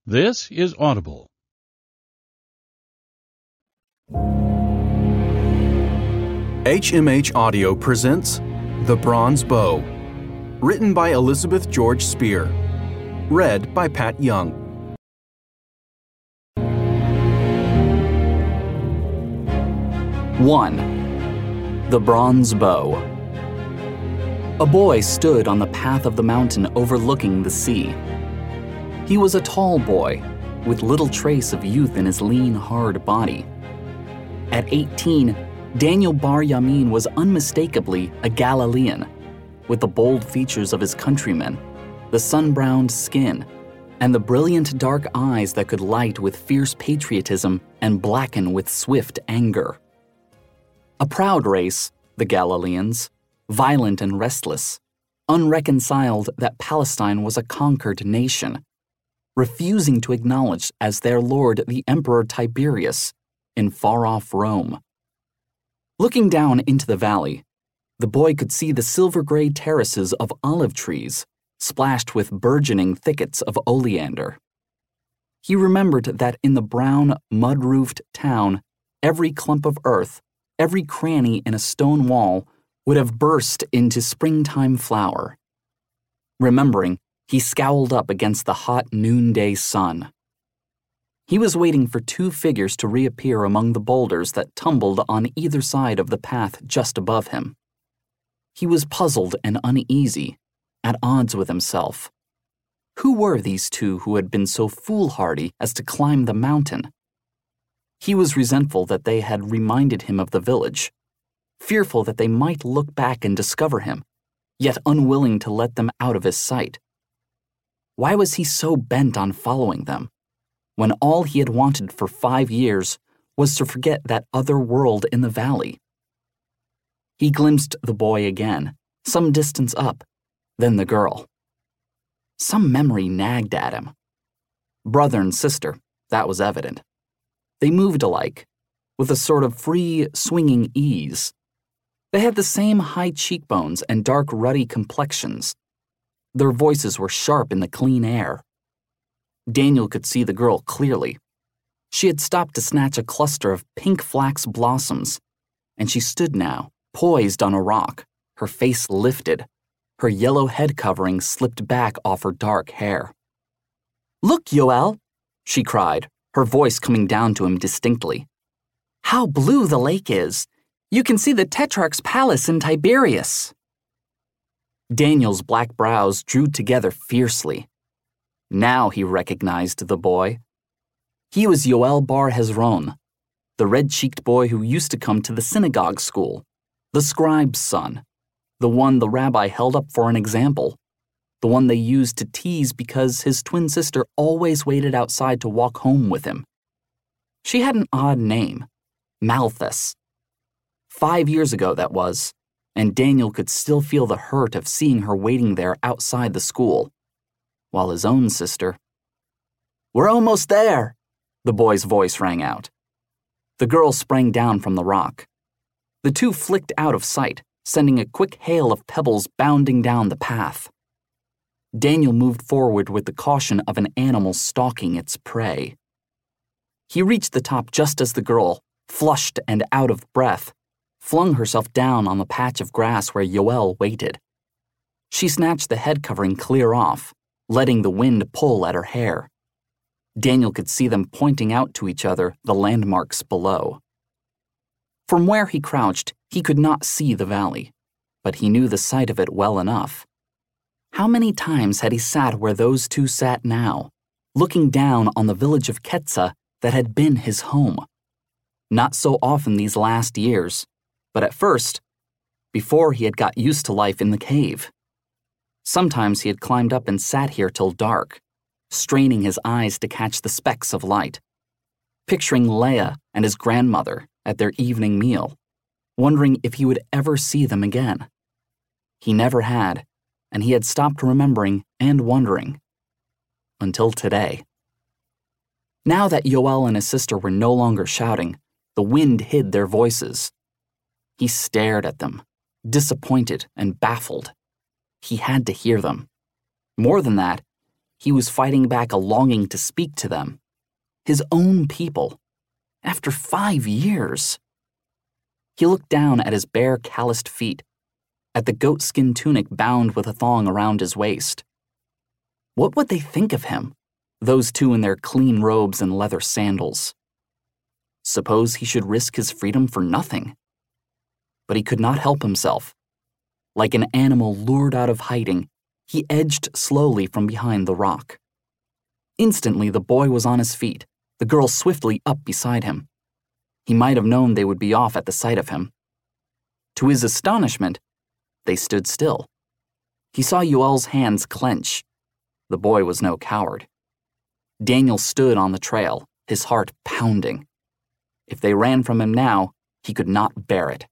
This is Audible. HMH Audio presents The Bronze Bow, written by Elizabeth George Spear, read by Pat Young. The Bronze Bow. A boy stood on the path of the mountain overlooking the sea. He was a tall boy, with little trace of youth in his lean, hard body. At 18, Daniel Bar Yamin was unmistakably a Galilean, with the bold features of his countrymen, the sun-browned skin, and the brilliant dark eyes that could light with fierce patriotism and blacken with swift anger. A proud race, the Galileans, violent and restless, unreconciled that Palestine was a conquered nation, refusing to acknowledge as their lord the Emperor Tiberius in far-off Rome. Looking down into the valley, the boy could see the silver-gray terraces of olive trees splashed with burgeoning thickets of oleander. He remembered that in the brown, mud-roofed town, every clump of earth, every cranny in a stone wall would have burst into springtime flower. Remembering, he scowled up against the hot noonday sun. He was waiting for two figures to reappear among the boulders that tumbled on either side of the path just above him. He was puzzled and uneasy, at odds with himself. Who were these two who had been so foolhardy as to climb the mountain? He was resentful that they had reminded him of the village, fearful that they might look back and discover him, yet unwilling to let them out of his sight. Why was he so bent on following them, when all he had wanted for 5 years was to forget that other world in the valley? He glimpsed the boy again, some distance up, then the girl. Some memory nagged at him. Brother and sister, that was evident. They moved alike, with a sort of free, swinging ease. They had the same high cheekbones and dark, ruddy complexions. Their voices were sharp in the clean air. Daniel could see the girl clearly. She had stopped to snatch a cluster of pink flax blossoms, and she stood now, poised on a rock, her face lifted, her yellow head covering slipped back off her dark hair. "Look, Yoel," she cried, her voice coming down to him distinctly. "How blue the lake is! You can see the Tetrarch's palace in Tiberias." Daniel's black brows drew together fiercely. Now he recognized the boy. He was Yoel Bar Hezron, the red-cheeked boy who used to come to the synagogue school, the scribe's son, the one the rabbi held up for an example, the one they used to tease because his twin sister always waited outside to walk home with him. She had an odd name, Malthus. 5 years ago, that was, and Daniel could still feel the hurt of seeing her waiting there outside the school, while his own sister... "We're almost there," the boy's voice rang out. The girl sprang down from the rock. The two flicked out of sight, sending a quick hail of pebbles bounding down the path. Daniel moved forward with the caution of an animal stalking its prey. He reached the top just as the girl, flushed and out of breath, flung herself down on the patch of grass where Yoel waited. She snatched the head covering clear off, letting the wind pull at her hair. Daniel could see them pointing out to each other the landmarks below. From where he crouched, he could not see the valley, but he knew the site of it well enough. How many times had he sat where those two sat now, looking down on the village of Ketza that had been his home? Not so often these last years, but at first, before he had got used to life in the cave. Sometimes he had climbed up and sat here till dark, straining his eyes to catch the specks of light, picturing Leah and his grandmother at their evening meal, wondering if he would ever see them again. He never had, and he had stopped remembering and wondering. Until today. Now that Yoel and his sister were no longer shouting, the wind hid their voices. He stared at them, disappointed and baffled. He had to hear them. More than that, he was fighting back a longing to speak to them. His own people. After 5 years. He looked down at his bare, calloused feet, at the goatskin tunic bound with a thong around his waist. What would they think of him, those two in their clean robes and leather sandals? Suppose he should risk his freedom for nothing? But he could not help himself. Like an animal lured out of hiding, he edged slowly from behind the rock. Instantly, the boy was on his feet, the girl swiftly up beside him. He might have known they would be off at the sight of him. To his astonishment, they stood still. He saw Yoel's hands clench. The boy was no coward. Daniel stood on the trail, his heart pounding. If they ran from him now, he could not bear it.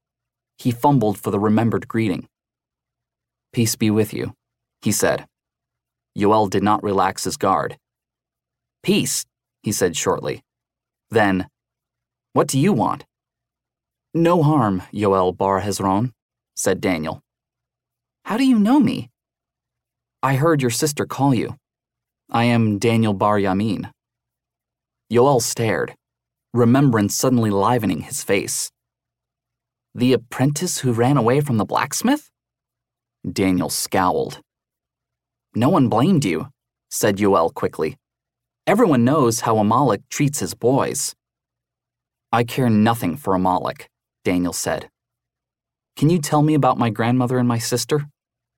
He fumbled for the remembered greeting. "Peace be with you," he said. Yoel did not relax his guard. "Peace," he said shortly. Then, "What do you want?" "No harm, Yoel Bar Hezron," said Daniel. "How do you know me?" "I heard your sister call you. I am Daniel Bar Yamin." Yoel stared, remembrance suddenly livening his face. "The apprentice who ran away from the blacksmith?" Daniel scowled. "No one blamed you," said Yoel quickly. "Everyone knows how Amalek treats his boys." "I care nothing for Amalek," Daniel said. "Can you tell me about my grandmother and my sister?"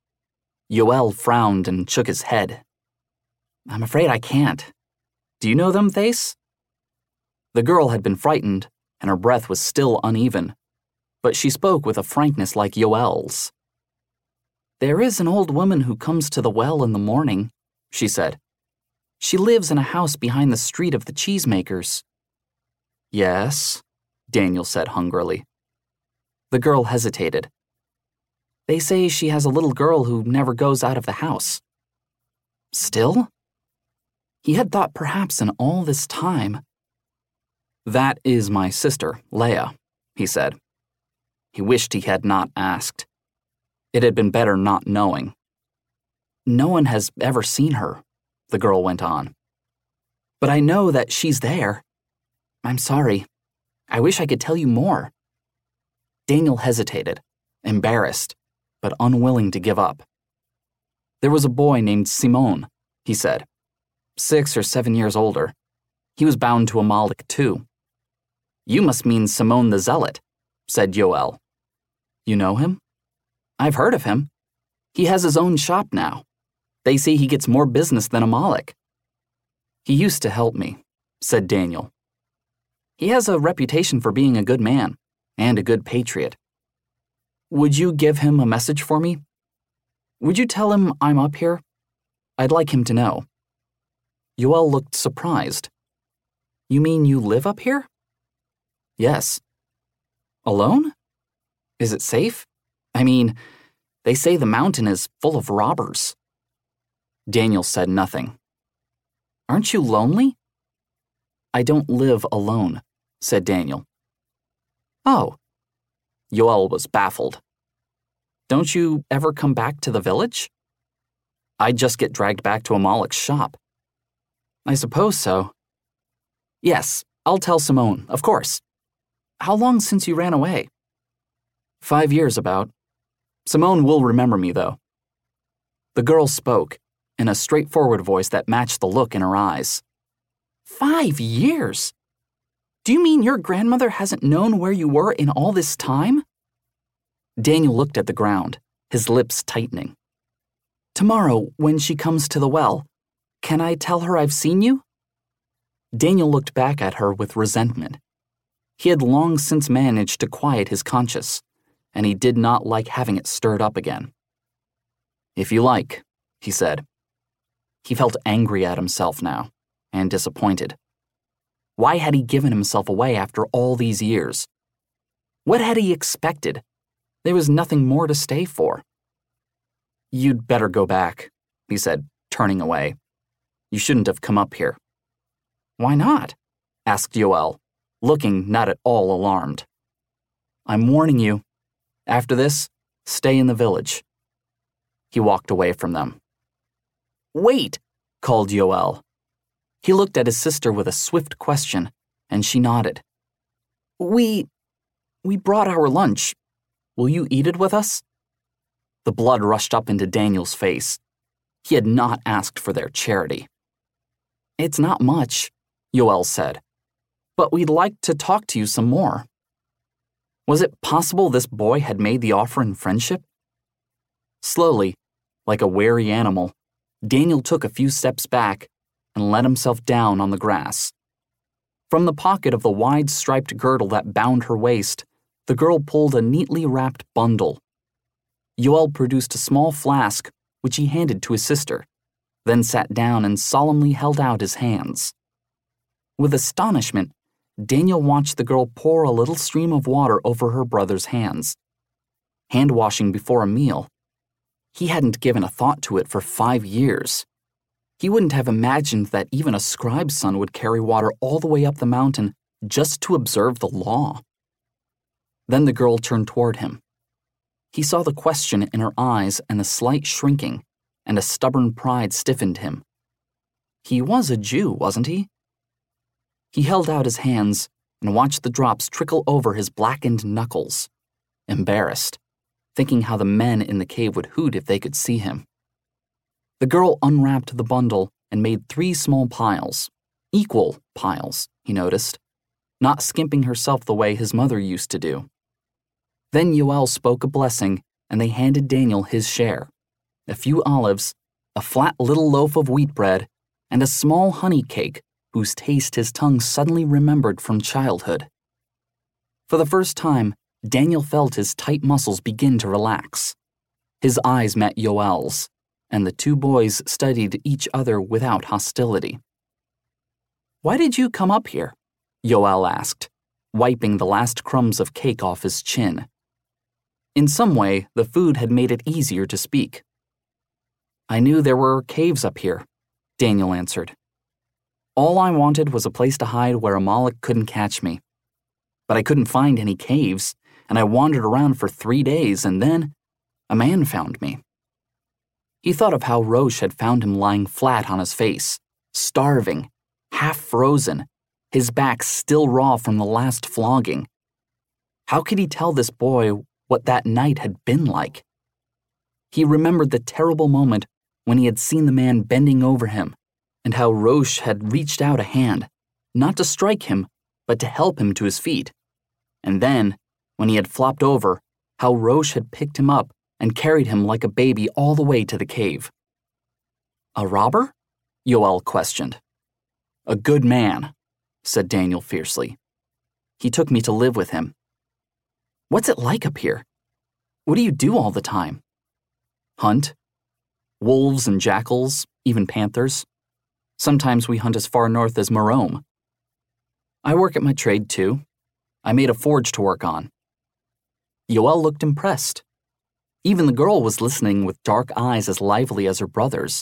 Yoel frowned and shook his head. "I'm afraid I can't. Do you know them, Thais?" The girl had been frightened, and her breath was still uneven, but she spoke with a frankness like Yoel's. "There is an old woman who comes to the well in the morning," she said. "She lives in a house behind the street of the cheesemakers." "Yes," Daniel said hungrily. The girl hesitated. "They say she has a little girl who never goes out of the house." Still? He had thought perhaps in all this time. "That is my sister, Leah," he said. He wished he had not asked. It had been better not knowing. "No one has ever seen her," the girl went on. "But I know that she's there. I'm sorry. I wish I could tell you more." Daniel hesitated, embarrassed, but unwilling to give up. "There was a boy named Simon," he said, 6 or 7 years older. He was bound to Amalek too. "You must mean Simon the Zealot," said Yoel. "You know him?" "I've heard of him. He has his own shop now. They say he gets more business than Amalek." "He used to help me," said Daniel. "He has a reputation for being a good man and a good patriot. Would you give him a message for me? Would you tell him I'm up here? I'd like him to know." Yoel looked surprised. "You mean you live up here?" "Yes." "Alone? Is it safe? I mean, they say the mountain is full of robbers." Daniel said nothing. "Aren't you lonely?" "I don't live alone," said Daniel. "Oh." Yoel was baffled. "Don't you ever come back to the village?" "I'd just get dragged back to Amalek's shop." "I suppose so." "Yes, I'll tell Simone, of course. How long since you ran away?" 5 years about. Simone will remember me, though." The girl spoke, in a straightforward voice that matched the look in her eyes. 5 years? Do you mean your grandmother hasn't known where you were in all this time?" Daniel looked at the ground, his lips tightening. "Tomorrow, when she comes to the well, can I tell her I've seen you?" Daniel looked back at her with resentment. He had long since managed to quiet his conscience, and he did not like having it stirred up again. "If you like," he said. He felt angry at himself now, and disappointed. Why had he given himself away after all these years? What had he expected? There was nothing more to stay for. "You'd better go back," he said, turning away. "You shouldn't have come up here." "Why not?" asked Yoel, looking not at all alarmed. "I'm warning you. After this, stay in the village." He walked away from them. "Wait," called Yoel. He looked at his sister with a swift question, and she nodded. We brought our lunch. Will you eat it with us? The blood rushed up into Daniel's face. He had not asked for their charity. It's not much, Yoel said, but we'd like to talk to you some more. Was it possible this boy had made the offer in friendship? Slowly, like a wary animal, Daniel took a few steps back and let himself down on the grass. From the pocket of the wide striped girdle that bound her waist, the girl pulled a neatly wrapped bundle. Yoel produced a small flask, which he handed to his sister, then sat down and solemnly held out his hands. With astonishment, Daniel watched the girl pour a little stream of water over her brother's hands. Hand-washing before a meal. He hadn't given a thought to it for 5 years. He wouldn't have imagined that even a scribe's son would carry water all the way up the mountain just to observe the law. Then the girl turned toward him. He saw the question in her eyes and a slight shrinking, and a stubborn pride stiffened him. He was a Jew, wasn't he? He held out his hands and watched the drops trickle over his blackened knuckles, embarrassed, thinking how the men in the cave would hoot if they could see him. The girl unwrapped the bundle and made 3 small piles, equal piles, he noticed, not skimping herself the way his mother used to do. Then Yoel spoke a blessing, and they handed Daniel his share, a few olives, a flat little loaf of wheat bread, and a small honey cake whose taste his tongue suddenly remembered from childhood. For the first time, Daniel felt his tight muscles begin to relax. His eyes met Yoel's, and the 2 boys studied each other without hostility. "Why did you come up here?" Yoel asked, wiping the last crumbs of cake off his chin. In some way, the food had made it easier to speak. "I knew there were caves up here," Daniel answered. "All I wanted was a place to hide where Amalek couldn't catch me. But I couldn't find any caves, and I wandered around for 3 days, and then a man found me." He thought of how Roche had found him lying flat on his face, starving, half frozen, his back still raw from the last flogging. How could he tell this boy what that night had been like? He remembered the terrible moment when he had seen the man bending over him, and how Roche had reached out a hand, not to strike him, but to help him to his feet. And then, when he had flopped over, how Roche had picked him up and carried him like a baby all the way to the cave. "A robber?" Yoel questioned. "A good man," said Daniel fiercely. "He took me to live with him." "What's it like up here? What do you do all the time?" "Hunt. Wolves and jackals, even panthers. Sometimes we hunt as far north as Marome. I work at my trade, too. I made a forge to work on." Yoel looked impressed. Even the girl was listening with dark eyes as lively as her brother's.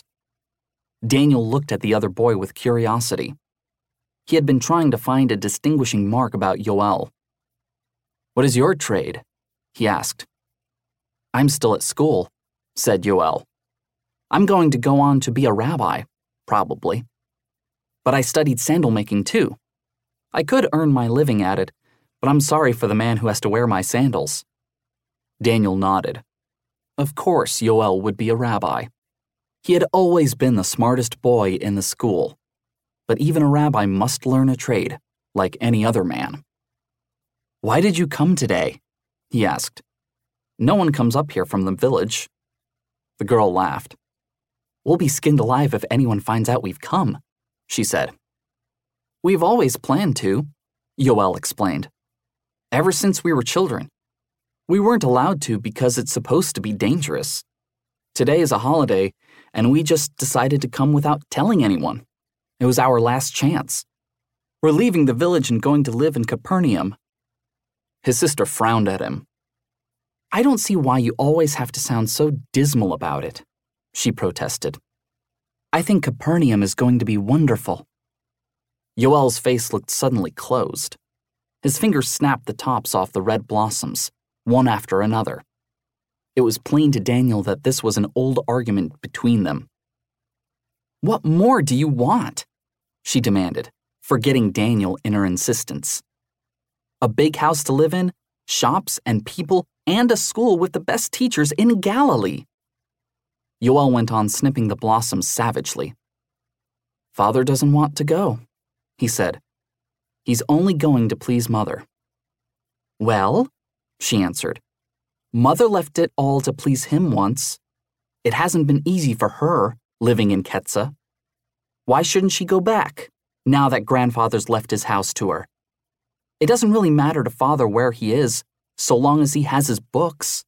Daniel looked at the other boy with curiosity. He had been trying to find a distinguishing mark about Yoel. "What is your trade?" he asked. "I'm still at school," said Yoel. "I'm going to go on to be a rabbi, probably. But I studied sandal making too. I could earn my living at it, but I'm sorry for the man who has to wear my sandals." Daniel nodded. Of course Yoel would be a rabbi. He had always been the smartest boy in the school. But even a rabbi must learn a trade, like any other man. "Why did you come today?" he asked. "No one comes up here from the village." The girl laughed. "We'll be skinned alive if anyone finds out we've come," she said. "We've always planned to," Yoel explained. "Ever since we were children. We weren't allowed to because it's supposed to be dangerous. Today is a holiday, and we just decided to come without telling anyone. It was our last chance. We're leaving the village and going to live in Capernaum." His sister frowned at him. "I don't see why you always have to sound so dismal about it," she protested. "I think Capernaum is going to be wonderful." Yoel's face looked suddenly closed. His fingers snapped the tops off the red blossoms, one after another. It was plain to Daniel that this was an old argument between them. "What more do you want?" she demanded, forgetting Daniel in her insistence. "A big house to live in, shops and people, and a school with the best teachers in Galilee." Yoel went on snipping the blossoms savagely. "Father doesn't want to go," he said. "He's only going to please Mother." "Well," she answered, "Mother left it all to please him once. It hasn't been easy for her, living in Ketsa. Why shouldn't she go back, now that Grandfather's left his house to her? It doesn't really matter to Father where he is, so long as he has his books."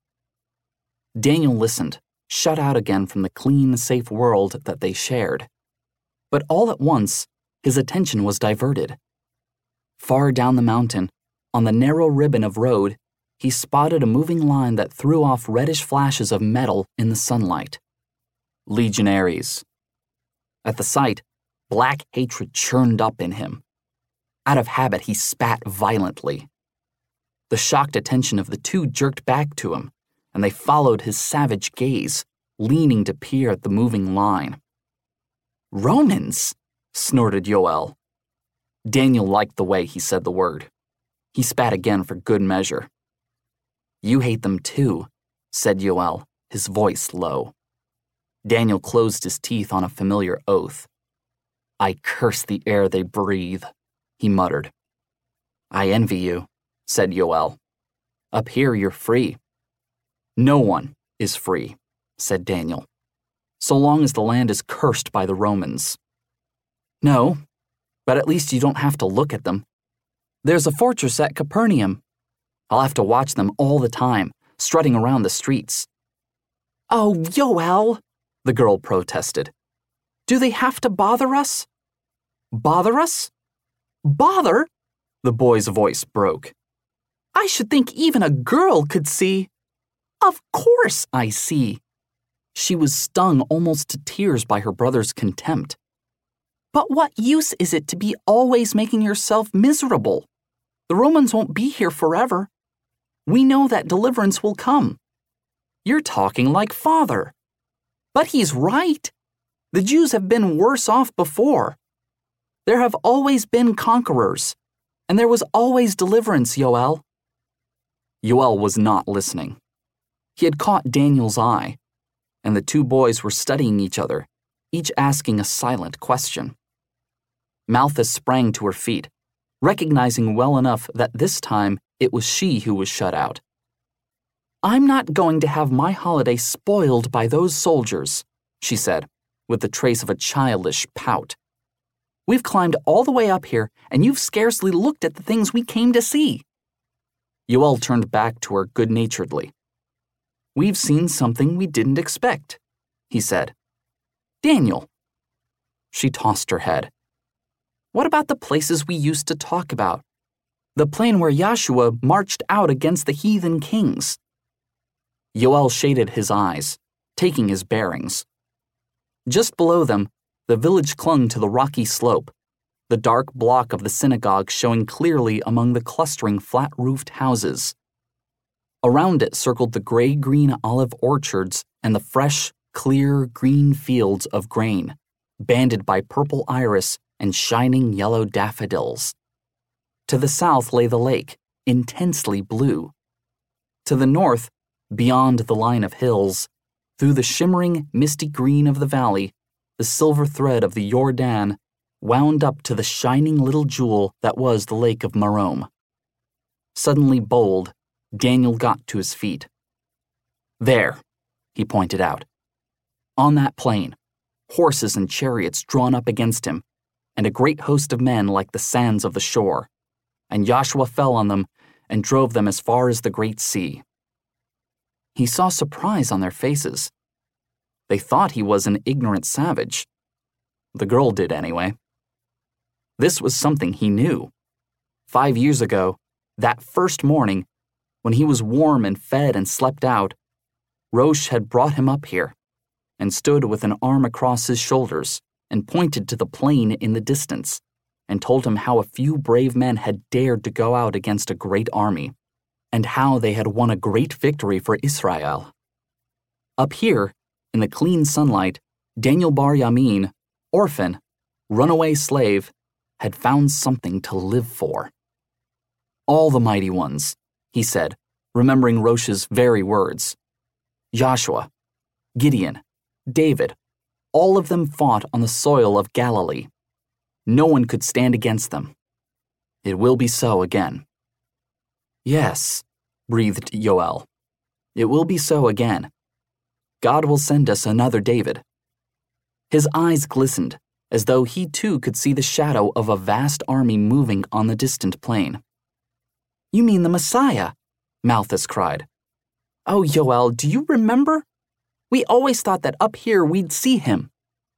Daniel listened, shut out again from the clean, safe world that they shared. But all at once, his attention was diverted. Far down the mountain, on the narrow ribbon of road, he spotted a moving line that threw off reddish flashes of metal in the sunlight. Legionaries. At the sight, black hatred churned up in him. Out of habit, he spat violently. The shocked attention of the two jerked back to him, and they followed his savage gaze, leaning to peer at the moving line. "Romans!" snorted Yoel. Daniel liked the way he said the word. He spat again for good measure. "You hate them too," said Yoel, his voice low. Daniel closed his teeth on a familiar oath. "I curse the air they breathe," he muttered. "I envy you," said Yoel. "Up here you're free." "No one is free," said Daniel, "so long as the land is cursed by the Romans." "No, but at least you don't have to look at them. There's a fortress at Capernaum. I'll have to watch them all the time, strutting around the streets." "Oh, Yoel," the girl protested. "Do they have to bother us?" "Bother us? Bother?" The boy's voice broke. "I should think even a girl could see." "Of course I see." She was stung almost to tears by her brother's contempt. "But what use is it to be always making yourself miserable? The Romans won't be here forever. We know that deliverance will come." "You're talking like Father." "But he's right. The Jews have been worse off before. There have always been conquerors, and there was always deliverance, Yoel." Yoel was not listening. He had caught Daniel's eye, and the two boys were studying each other, each asking a silent question. Malthus sprang to her feet, recognizing well enough that this time it was she who was shut out. "I'm not going to have my holiday spoiled by those soldiers," she said, with the trace of a childish pout. "We've climbed all the way up here, and you've scarcely looked at the things we came to see." Yoel turned back to her good-naturedly. "We've seen something we didn't expect," he said. "Daniel." She tossed her head. "What about the places we used to talk about? The plain where Joshua marched out against the heathen kings." Yoel shaded his eyes, taking his bearings. Just below them, the village clung to the rocky slope, the dark block of the synagogue showing clearly among the clustering flat-roofed houses. Around it circled the gray-green olive orchards and the fresh, clear green fields of grain, banded by purple iris and shining yellow daffodils. To the south lay the lake, intensely blue. To the north, beyond the line of hills, through the shimmering, misty green of the valley, the silver thread of the Jordan wound up to the shining little jewel that was the Lake of Merom. Suddenly bold, Daniel got to his feet. "There," he pointed out. On that plain, horses and chariots drawn up against him, and a great host of men like the sands of the shore, and Joshua fell on them and drove them as far as the great sea. He saw surprise on their faces. They thought he was an ignorant savage. The girl did anyway. This was something he knew. 5 years ago, that first morning, when he was warm and fed and slept out, Roche had brought him up here and stood with an arm across his shoulders and pointed to the plain in the distance and told him how a few brave men had dared to go out against a great army and how they had won a great victory for Israel. Up here, in the clean sunlight, Daniel Bar Yamin, orphan, runaway slave, had found something to live for. All the mighty ones, he said, remembering Rosh's very words. Joshua, Gideon, David, all of them fought on the soil of Galilee. No one could stand against them. It will be so again. Yes, breathed Yoel. It will be so again. God will send us another David. His eyes glistened, as though he too could see the shadow of a vast army moving on the distant plain. You mean the Messiah? Malthus cried. Oh, Yoel, do you remember? We always thought that up here we'd see him.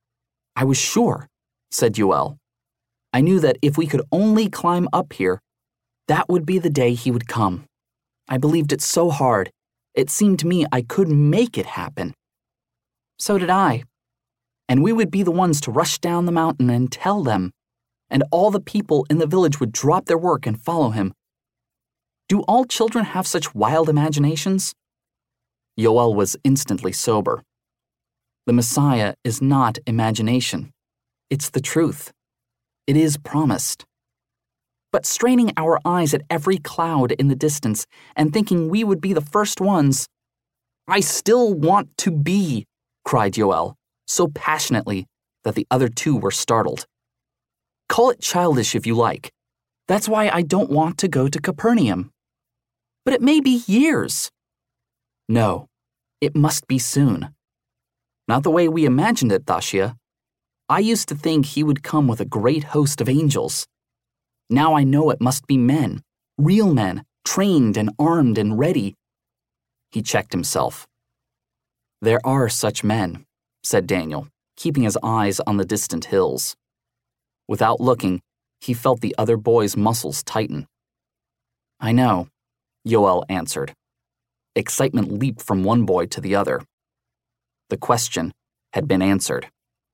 I was sure, said Yoel. I knew that if we could only climb up here, that would be the day he would come. I believed it so hard, it seemed to me I could make it happen. So did I. And we would be the ones to rush down the mountain and tell them, and all the people in the village would drop their work and follow him. Do all children have such wild imaginations? Yoel was instantly sober. The Messiah is not imagination. It's the truth. It is promised. But straining our eyes at every cloud in the distance and thinking we would be the first ones, I still want to be, cried Yoel, so passionately that the other two were startled. Call it childish if you like. That's why I don't want to go to Capernaum. But it may be years. No, it must be soon. Not the way we imagined it, Thashia. I used to think he would come with a great host of angels. Now I know it must be men, real men, trained and armed and ready. He checked himself. There are such men, said Daniel, keeping his eyes on the distant hills. Without looking, he felt the other boy's muscles tighten. I know, Yoel answered. Excitement leaped from one boy to the other. The question had been answered.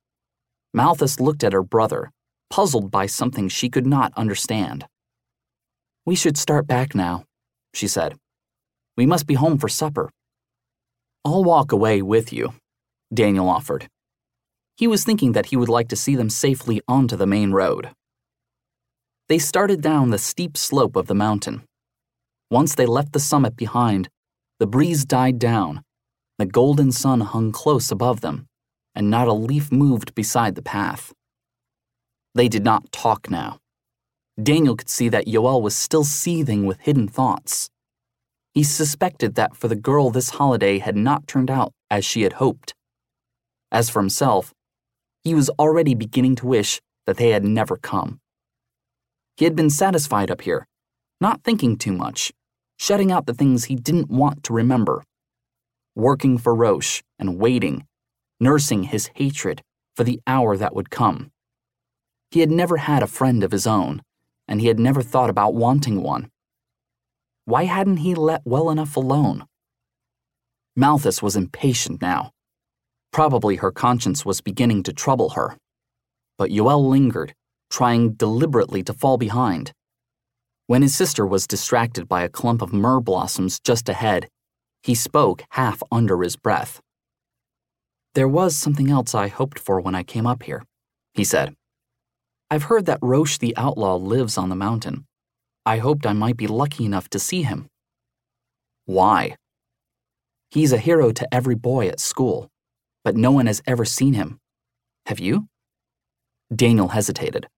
Malthus looked at her brother, puzzled by something she could not understand. We should start back now, she said. We must be home for supper. I'll walk away with you, Daniel offered. He was thinking that he would like to see them safely onto the main road. They started down the steep slope of the mountain. Once they left the summit behind, the breeze died down, the golden sun hung close above them, and not a leaf moved beside the path. They did not talk now. Daniel could see that Yoel was still seething with hidden thoughts. He suspected that for the girl this holiday had not turned out as she had hoped. As for himself, he was already beginning to wish that they had never come. He had been satisfied up here, not thinking too much, shutting out the things he didn't want to remember. Working for Rosh and waiting, nursing his hatred for the hour that would come. He had never had a friend of his own, and he had never thought about wanting one. Why hadn't he let well enough alone? Malthus was impatient now. Probably her conscience was beginning to trouble her. But Yoel lingered, trying deliberately to fall behind. When his sister was distracted by a clump of myrrh blossoms just ahead, he spoke half under his breath. There was something else I hoped for when I came up here, he said. I've heard that Rosh the outlaw lives on the mountain. I hoped I might be lucky enough to see him. Why? He's a hero to every boy at school, but no one has ever seen him. Have you? Daniel hesitated.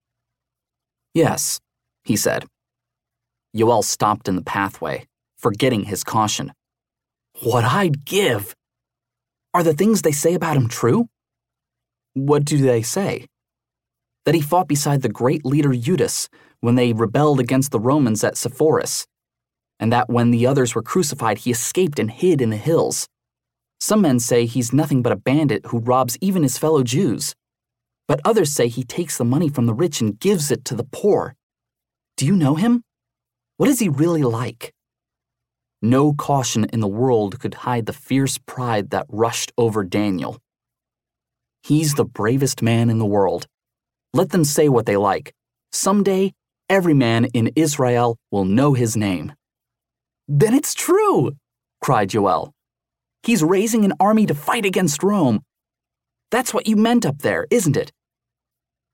Yes, he said. Yoel stopped in the pathway, forgetting his caution. What I'd give! Are the things they say about him true? What do they say? That he fought beside the great leader Eutychus when they rebelled against the Romans at Sepphoris, and that when the others were crucified he escaped and hid in the hills. Some men say he's nothing but a bandit who robs even his fellow Jews, but others say he takes the money from the rich and gives it to the poor. Do you know him? What is he really like? No caution in the world could hide the fierce pride that rushed over Daniel. He's the bravest man in the world. Let them say what they like. Someday, every man in Israel will know his name. Then it's true, cried Yoel. He's raising an army to fight against Rome. That's what you meant up there, isn't it?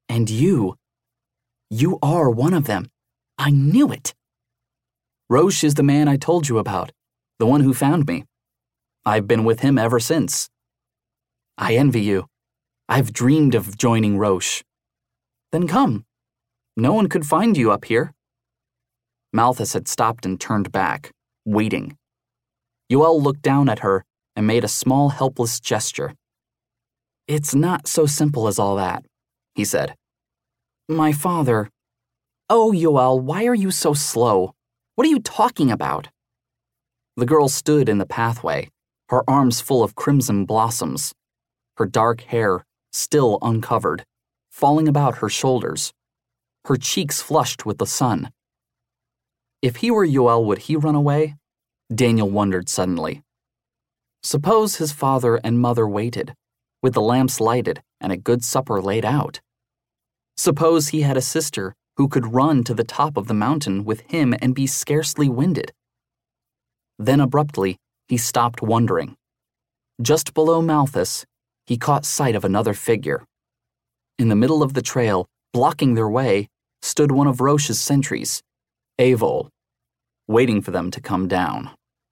And you are one of them. I knew it. Roche is the man I told you about, the one who found me. I've been with him ever since. I envy you. I've dreamed of joining Roche. Then come. No one could find you up here. Malthus had stopped and turned back, waiting. Yoel looked down at her and made a small, helpless gesture. It's not so simple as all that, he said. My father. Oh, Yoel, why are you so slow? What are you talking about? The girl stood in the pathway, her arms full of crimson blossoms, her dark hair still uncovered, falling about her shoulders, her cheeks flushed with the sun. If he were Yoel, would he run away? Daniel wondered suddenly. Suppose his father and mother waited, with the lamps lighted and a good supper laid out. Suppose he had a sister who could run to the top of the mountain with him and be scarcely winded. Then abruptly, he stopped wondering. Just below Malthus, he caught sight of another figure. In the middle of the trail, blocking their way, stood one of Roche's sentries, Avol, waiting for them to come down.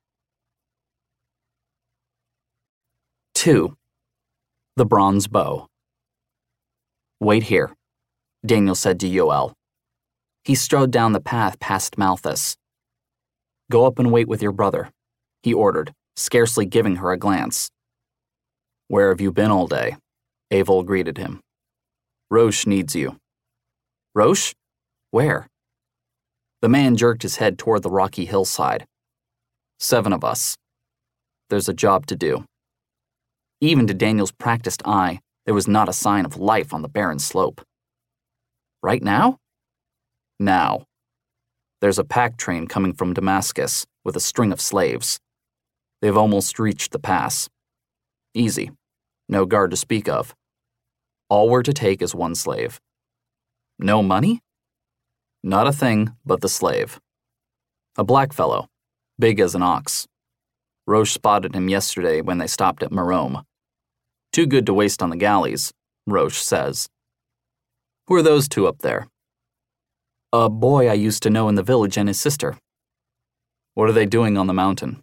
2. The Bronze Bow. Wait here, Daniel said to Yoel. He strode down the path past Malthus. Go up and wait with your brother, he ordered, scarcely giving her a glance. Where have you been all day? Avol greeted him. Roche needs you. Roche? Where? The man jerked his head toward the rocky hillside. 7 of us. There's a job to do. Even to Daniel's practiced eye, there was not a sign of life on the barren slope. Right now? Now. There's a pack train coming from Damascus with a string of slaves. They've almost reached the pass. Easy. No guard to speak of. All we're to take is 1 slave. No money? Not a thing but the slave. A black fellow, big as an ox. Roche spotted him yesterday when they stopped at Marome. Too good to waste on the galleys, Roche says. Who are those 2 up there? A boy I used to know in the village and his sister. What are they doing on the mountain?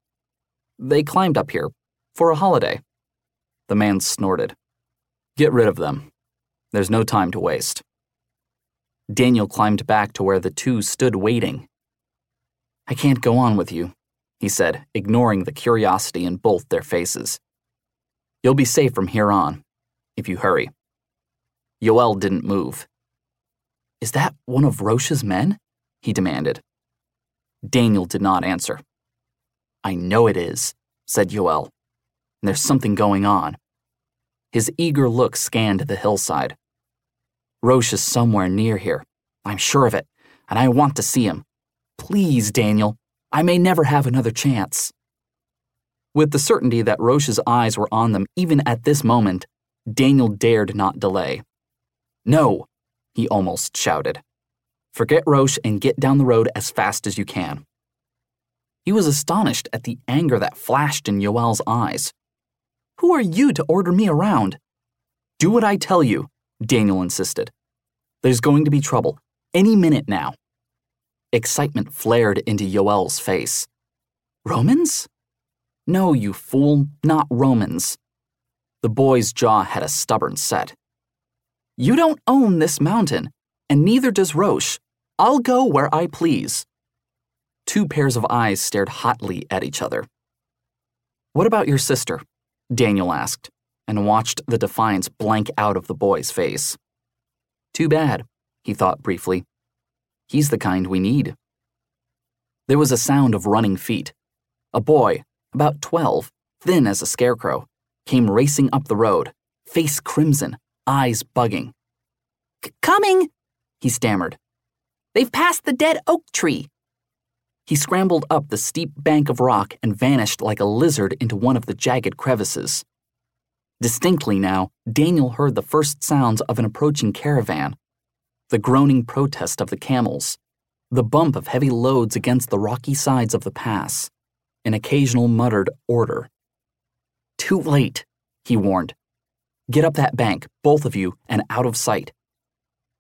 They climbed up here, for a holiday. The man snorted. Get rid of them. There's no time to waste. Daniel climbed back to where the 2 stood waiting. I can't go on with you, he said, ignoring the curiosity in both their faces. You'll be safe from here on, if you hurry. Yoel didn't move. Is that one of Roche's men? He demanded. Daniel did not answer. I know it is, said Yoel. And there's something going on. His eager look scanned the hillside. Roche is somewhere near here. I'm sure of it, and I want to see him. Please, Daniel, I may never have another chance. With the certainty that Roche's eyes were on them even at this moment, Daniel dared not delay. No, he almost shouted. Forget Roche and get down the road as fast as you can. He was astonished at the anger that flashed in Yoel's eyes. Who are you to order me around? Do what I tell you, Daniel insisted. There's going to be trouble, any minute now. Excitement flared into Yoel's face. Romans? No, you fool, not Romans. The boy's jaw had a stubborn set. You don't own this mountain, and neither does Roche. I'll go where I please. 2 pairs of eyes stared hotly at each other. What about your sister? Daniel asked, and watched the defiance blank out of the boy's face. Too bad, he thought briefly. He's the kind we need. There was a sound of running feet. A boy, about 12, thin as a scarecrow, came racing up the road, face crimson, eyes bugging. Coming, he stammered. They've passed the dead oak tree. He scrambled up the steep bank of rock and vanished like a lizard into one of the jagged crevices. Distinctly now, Daniel heard the first sounds of an approaching caravan, the groaning protest of the camels, the bump of heavy loads against the rocky sides of the pass, an occasional muttered order. Too late, he warned. Get up that bank, both of you, and out of sight.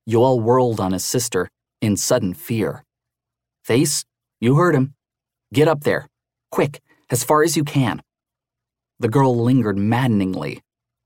Yoel whirled on his sister in sudden fear. "Face, you heard him. Get up there. Quick, as far as you can." The girl lingered maddeningly.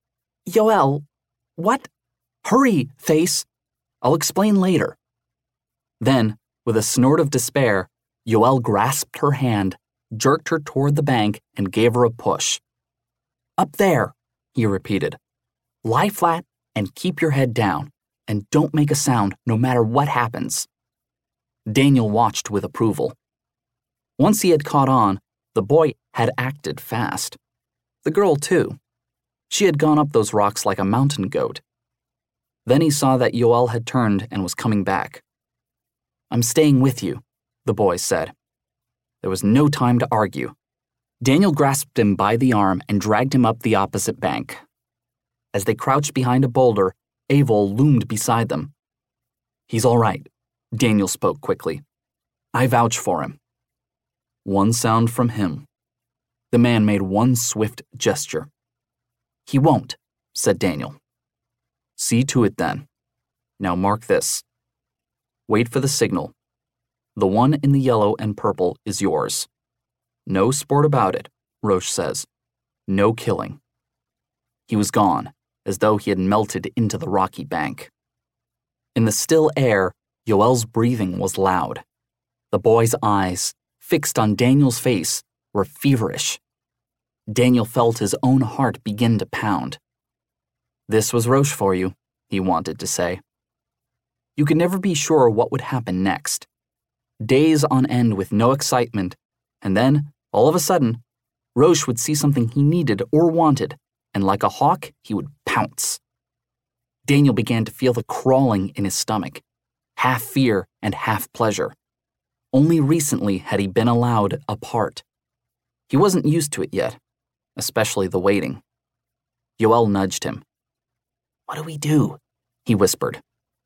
"Yoel, what? Hurry, Face. I'll explain later." Then, with a snort of despair, Yoel grasped her hand, jerked her toward the bank, and gave her a push. "Up there," he repeated. "Lie flat and keep your head down, and don't make a sound no matter what happens." Daniel watched with approval. Once he had caught on, the boy had acted fast. The girl, too. She had gone up those rocks like a mountain goat. Then he saw that Yoel had turned and was coming back. "I'm staying with you," the boy said. There was no time to argue. Daniel grasped him by the arm and dragged him up the opposite bank. As they crouched behind a boulder, Avol loomed beside them. "He's all right," Daniel spoke quickly. "I vouch for him." One sound from him. The man made one swift gesture. "He won't," said Daniel. "See to it then. Now mark this. Wait for the signal. The one in the yellow and purple is yours. No sport about it, Roche says. No killing." He was gone, as though he had melted into the rocky bank. In the still air, Yoel's breathing was loud. The boy's eyes, fixed on Daniel's face, were feverish. Daniel felt his own heart begin to pound. This was Roche for you, he wanted to say. You could never be sure what would happen next. Days on end with no excitement, and then, all of a sudden, Roche would see something he needed or wanted, and like a hawk, he would pounce. Daniel began to feel the crawling in his stomach, half fear and half pleasure. Only recently had he been allowed a part. He wasn't used to it yet, especially the waiting. Yoel nudged him. "What do we do?" he whispered.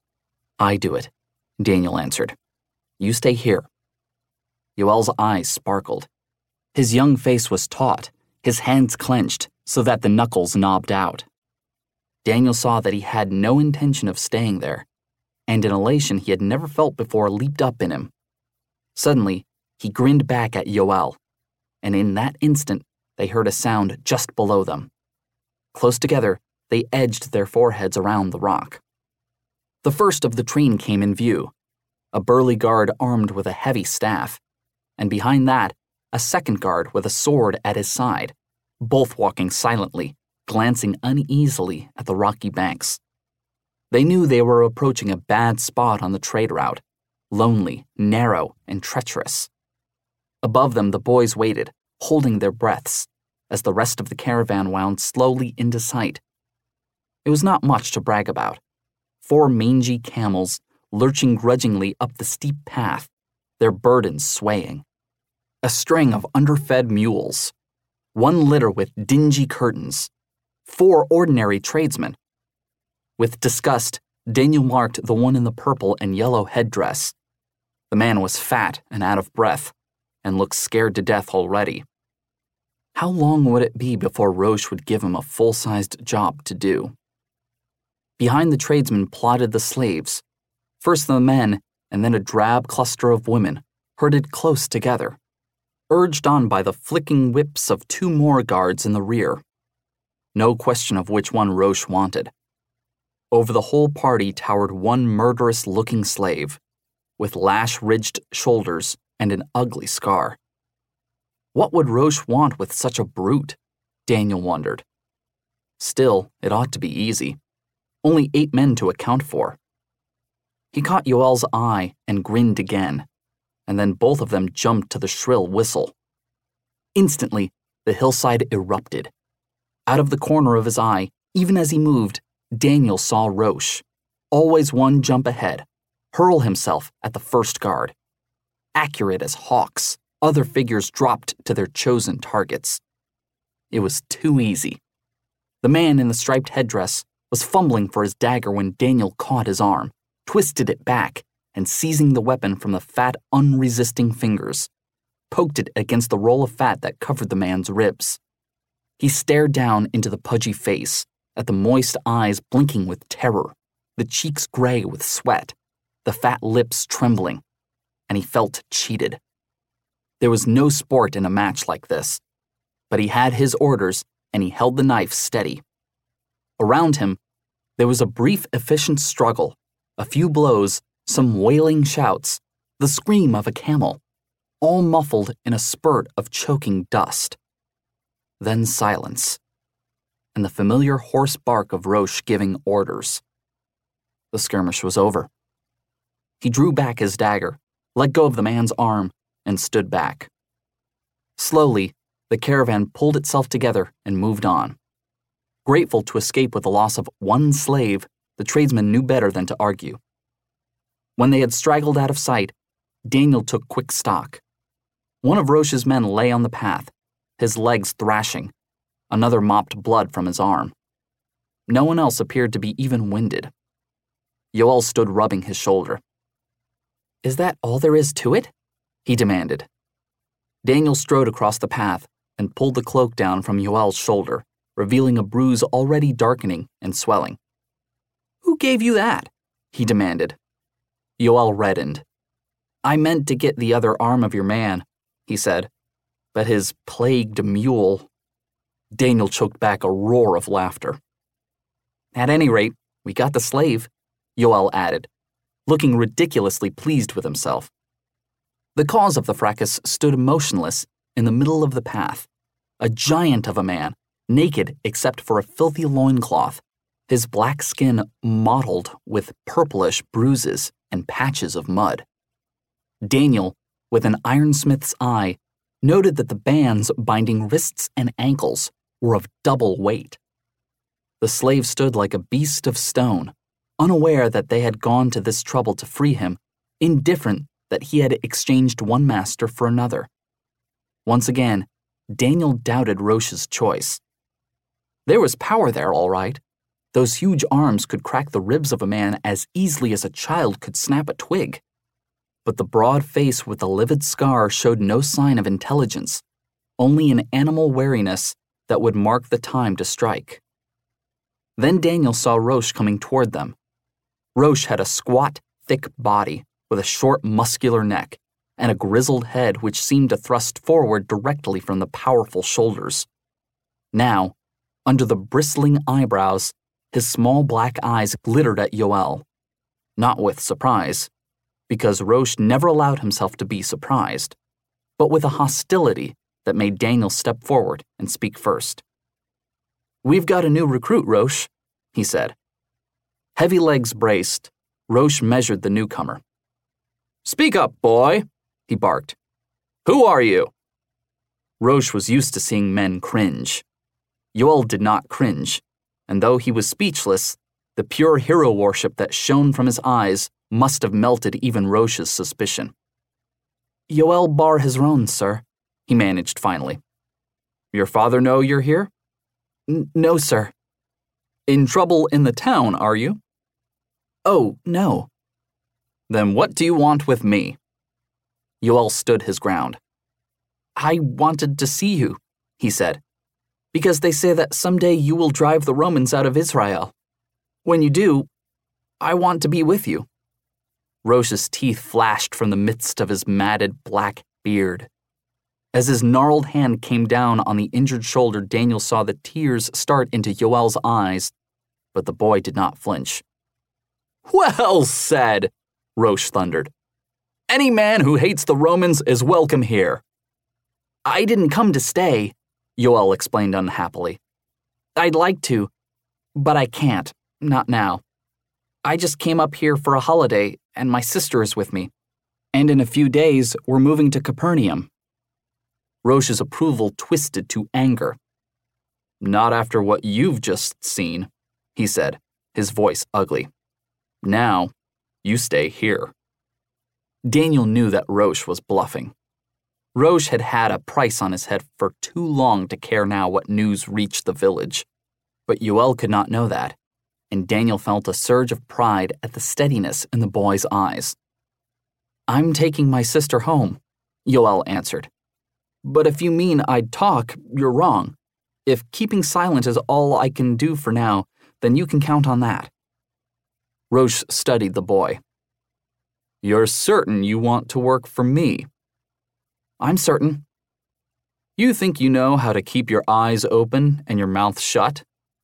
"I do it," Daniel answered. "You stay here." Yoel's eyes sparkled. His young face was taut, his hands clenched so that the knuckles knobbed out. Daniel saw that he had no intention of staying there, and an elation he had never felt before leaped up in him. Suddenly, he grinned back at Yoel, and in that instant, they heard a sound just below them. Close together, they edged their foreheads around the rock. The first of the train came in view, a burly guard armed with a heavy staff, and behind that, a second guard with a sword at his side, both walking silently, glancing uneasily at the rocky banks. They knew they were approaching a bad spot on the trade route, lonely, narrow, and treacherous. Above them, the boys waited, holding their breaths, as the rest of the caravan wound slowly into sight. It was not much to brag about. 4 mangy camels lurching grudgingly up the steep path, their burdens swaying. A string of underfed mules. 1 litter with dingy curtains. 4 ordinary tradesmen. With disgust, Daniel marked the one in the purple and yellow headdress. The man was fat and out of breath, and looked scared to death already. How long would it be before Roche would give him a full-sized job to do? Behind the tradesmen plodded the slaves, first the men and then a drab cluster of women, herded close together, urged on by the flicking whips of 2 more guards in the rear. No question of which one Roche wanted. Over the whole party towered one murderous-looking slave, with lash-ridged shoulders and an ugly scar. What would Roche want with such a brute? Daniel wondered. Still, it ought to be easy. Only 8 men to account for. He caught Yoel's eye and grinned again, and then both of them jumped to the shrill whistle. Instantly, the hillside erupted. Out of the corner of his eye, even as he moved, Daniel saw Roche, always one jump ahead, hurl himself at the first guard. Accurate as hawks, other figures dropped to their chosen targets. It was too easy. The man in the striped headdress was fumbling for his dagger when Daniel caught his arm, twisted it back, and seizing the weapon from the fat, unresisting fingers, poked it against the roll of fat that covered the man's ribs. He stared down into the pudgy face, at the moist eyes blinking with terror, the cheeks gray with sweat, the fat lips trembling, and he felt cheated. There was no sport in a match like this, but he had his orders and he held the knife steady. Around him, there was a brief, efficient struggle, a few blows, some wailing shouts, the scream of a camel, all muffled in a spurt of choking dust. Then silence, and the familiar hoarse bark of Roche giving orders. The skirmish was over. He drew back his dagger, let go of the man's arm, and stood back. Slowly, the caravan pulled itself together and moved on. Grateful to escape with the loss of one slave, the tradesman knew better than to argue. When they had straggled out of sight, Daniel took quick stock. One of Roche's men lay on the path, his legs thrashing. Another mopped blood from his arm. No one else appeared to be even winded. Yoel stood rubbing his shoulder. "Is that all there is to it?" he demanded. Daniel strode across the path and pulled the cloak down from Yoel's shoulder, revealing a bruise already darkening and swelling. "Who gave you that?" he demanded. Yoel reddened. "I meant to get the other arm of your man," he said, "but his plagued mule—" Daniel choked back a roar of laughter. "At any rate, we got the slave," Yoel added, looking ridiculously pleased with himself. The cause of the fracas stood motionless in the middle of the path, a giant of a man, naked except for a filthy loincloth, his black skin mottled with purplish bruises and patches of mud. Daniel, with an ironsmith's eye, noted that the bands binding wrists and ankles were of double weight. The slave stood like a beast of stone, unaware that they had gone to this trouble to free him, indifferent that he had exchanged one master for another. Once again, Daniel doubted Roche's choice. There was power there, all right. Those huge arms could crack the ribs of a man as easily as a child could snap a twig. But the broad face with the livid scar showed no sign of intelligence, only an animal wariness that would mark the time to strike. Then Daniel saw Roche coming toward them. Roche had a squat, thick body with a short, muscular neck and a grizzled head which seemed to thrust forward directly from the powerful shoulders. Now, under the bristling eyebrows, his small black eyes glittered at Yoel, not with surprise, because Roche never allowed himself to be surprised, but with a hostility that made Daniel step forward and speak first. "We've got a new recruit, Roche," he said. Heavy legs braced, Roche measured the newcomer. "Speak up, boy," he barked. "Who are you?" Roche was used to seeing men cringe. Yoel did not cringe, and though he was speechless, the pure hero worship that shone from his eyes must have melted even Roche's suspicion. "Yoel Bar Hezron, sir," he managed finally. "Your father know you're here?" No, sir." "In trouble in the town, are you?" "Oh, no." "Then what do you want with me?" Yoel stood his ground. "I wanted to see you," he said, "because they say that someday you will drive the Romans out of Israel. When you do, I want to be with you." Roche's teeth flashed from the midst of his matted black beard. As his gnarled hand came down on the injured shoulder, Daniel saw the tears start into Yoel's eyes, but the boy did not flinch. "Well said," Roche thundered. "Any man who hates the Romans is welcome here." "I didn't come to stay," Yoel explained unhappily. "I'd like to, but I can't, not now. I just came up here for a holiday, and my sister is with me. And in a few days, we're moving to Capernaum." Roche's approval twisted to anger. "Not after what you've just seen," he said, his voice ugly. "Now, you stay here." Daniel knew that Roche was bluffing. Roche had had a price on his head for too long to care now what news reached the village. But Yoel could not know that, and Daniel felt a surge of pride at the steadiness in the boy's eyes. "I'm taking my sister home," Yoel answered. "But if you mean I'd talk, you're wrong. If keeping silent is all I can do for now, then you can count on that." Roche studied the boy. "You're certain you want to work for me?" "I'm certain." "You think you know how to keep your eyes open and your mouth shut?"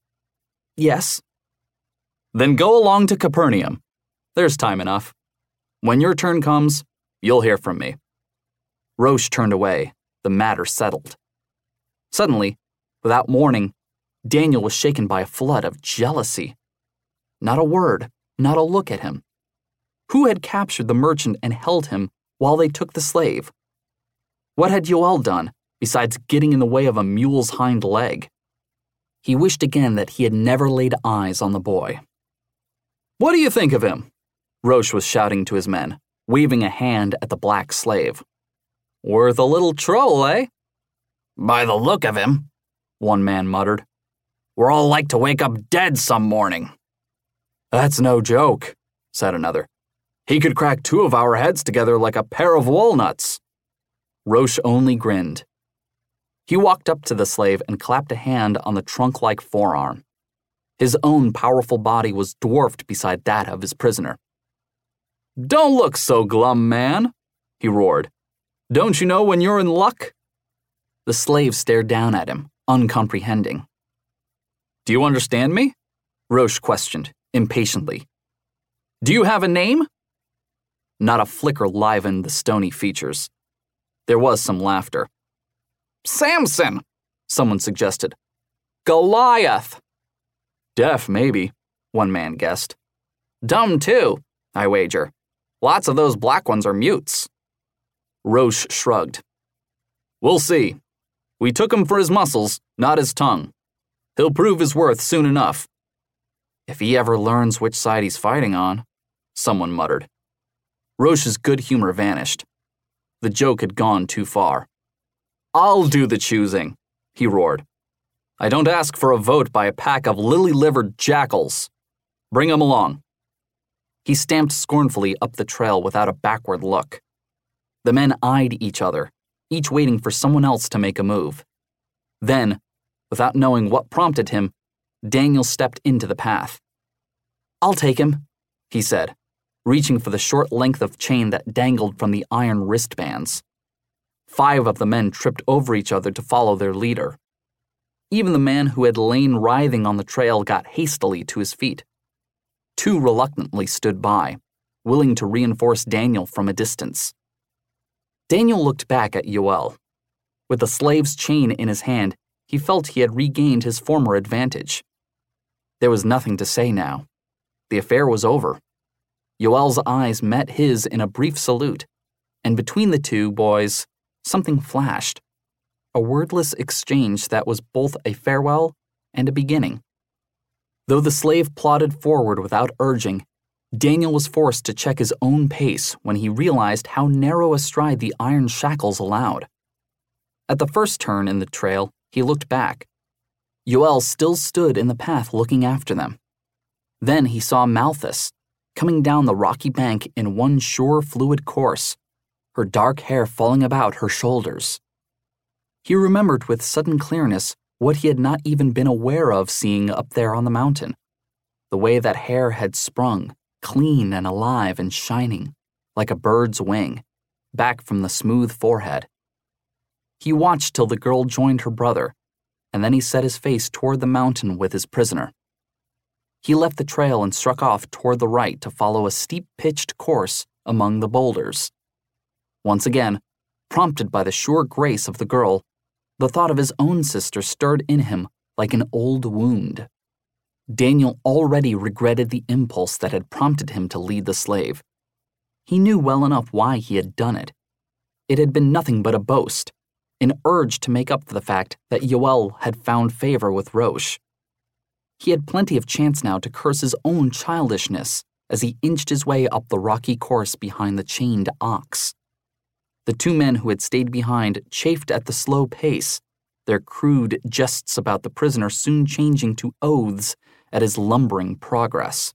"Yes." "Then go along to Capernaum. There's time enough. When your turn comes, you'll hear from me." Roche turned away, the matter settled. Suddenly, without warning, Daniel was shaken by a flood of jealousy. Not a word, not a look at him. Who had captured the merchant and held him while they took the slave? What had Yoel done, besides getting in the way of a mule's hind leg? He wished again that he had never laid eyes on the boy. "What do you think of him?" Roche was shouting to his men, waving a hand at the black slave. "Worth a little troll, eh?" "By the look of him," one man muttered, "we're all like to wake up dead some morning." "That's no joke," said another. "He could crack 2 of our heads together like a pair of walnuts." Roche only grinned. He walked up to the slave and clapped a hand on the trunk-like forearm. His own powerful body was dwarfed beside that of his prisoner. "Don't look so glum, man," he roared. "Don't you know when you're in luck?" The slave stared down at him, uncomprehending. "Do you understand me?" Roche questioned, impatiently. "Do you have a name?" Not a flicker livened the stony features. There was some laughter. "Samson," someone suggested. "Goliath." "Deaf, maybe," one man guessed. "Dumb, too, I wager. Lots of those black ones are mutes." Roche shrugged. "We'll see. We took him for his muscles, not his tongue. He'll prove his worth soon enough." "If he ever learns which side he's fighting on," someone muttered. Roche's good humor vanished. The joke had gone too far. "I'll do the choosing," he roared. "I don't ask for a vote by a pack of lily-livered jackals. Bring 'em along." He stamped scornfully up the trail without a backward look. The men eyed each other, each waiting for someone else to make a move. Then, without knowing what prompted him, Daniel stepped into the path. "I'll take him," he said, reaching for the short length of chain that dangled from the iron wristbands. 5 of the men tripped over each other to follow their leader. Even the man who had lain writhing on the trail got hastily to his feet. 2 reluctantly stood by, willing to reinforce Daniel from a distance. Daniel looked back at Yoel. With the slave's chain in his hand, he felt he had regained his former advantage. There was nothing to say now. The affair was over. Yoel's eyes met his in a brief salute, and between the 2 boys, something flashed. A wordless exchange that was both a farewell and a beginning. Though the slave plodded forward without urging, Daniel was forced to check his own pace when he realized how narrow a stride the iron shackles allowed. At the first turn in the trail, he looked back. Yoel still stood in the path looking after them. Then he saw Malthus, coming down the rocky bank in one sure fluid course, her dark hair falling about her shoulders. He remembered with sudden clearness what he had not even been aware of seeing up there on the mountain, the way that hair had sprung, clean and alive and shining, like a bird's wing, back from the smooth forehead. He watched till the girl joined her brother, and then he set his face toward the mountain with his prisoner. He left the trail and struck off toward the right to follow a steep-pitched course among the boulders. Once again, prompted by the sure grace of the girl, the thought of his own sister stirred in him like an old wound. Daniel already regretted the impulse that had prompted him to lead the slave. He knew well enough why he had done it. It had been nothing but a boast, an urge to make up for the fact that Yoel had found favor with Roche. He had plenty of chance now to curse his own childishness as he inched his way up the rocky course behind the chained ox. The 2 men who had stayed behind chafed at the slow pace, their crude jests about the prisoner soon changing to oaths at his lumbering progress.